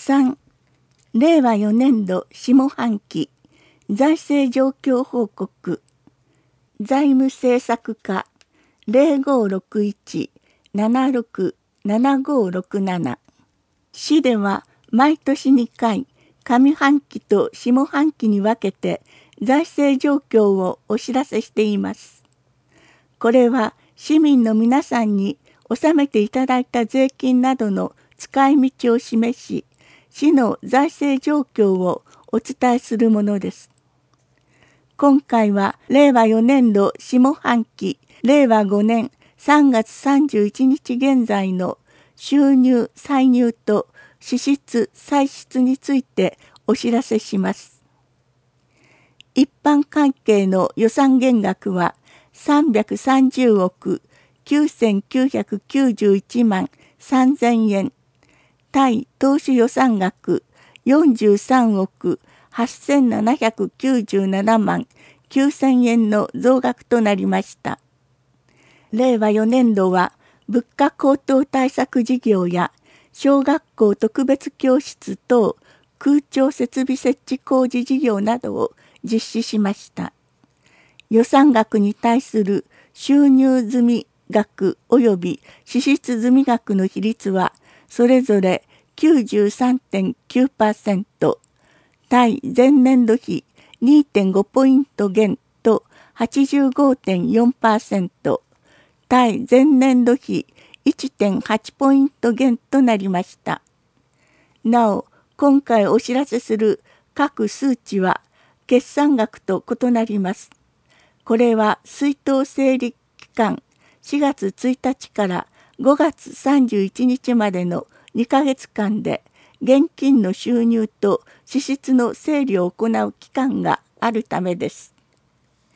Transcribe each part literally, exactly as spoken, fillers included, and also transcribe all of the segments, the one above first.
さん、れいわよねんど下半期財政状況報告。財務政策課 ゼロごろくいち ななろく ななごろくなな。市では毎年にかい、上半期と下半期に分けて財政状況をお知らせしています。これは市民の皆さんに納めていただいた税金などの使い道を示し、市の財政状況をお伝えするものです。今回はれいわよねんど下半期、れいわごねんさんがつさんじゅういちにち現在の収入・歳入と支出・歳出についてお知らせします。一般会計の予算減額はさんびゃくさんじゅうおくきゅうせんきゅうひゃくきゅうじゅういちまんさんぜんえん、対当初予算額よんじゅうさんおくはっせんななひゃくきゅうじゅうななまんきゅうせんえんの増額となりました。れいわよねんどは物価高騰対策事業や小学校特別教室等空調設備設置工事事業などを実施しました。予算額に対する収入済み額及び支出済み額の比率はそれぞれ きゅうじゅうさんてんきゅうパーセント、対前年度比 にてんご ポイント減と はちじゅうごてんよんパーセント、対前年度比 いってんはち ポイント減となりました。なお、今回お知らせする各数値は決算額と異なります。これは出納整理期間しがつついたちからごがつさんじゅういちにちまでのにかげつかんで現金の収入と支出の整理を行う期間があるためです。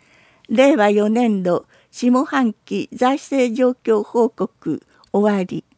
れいわよねんど下半期財政状況報告終わり。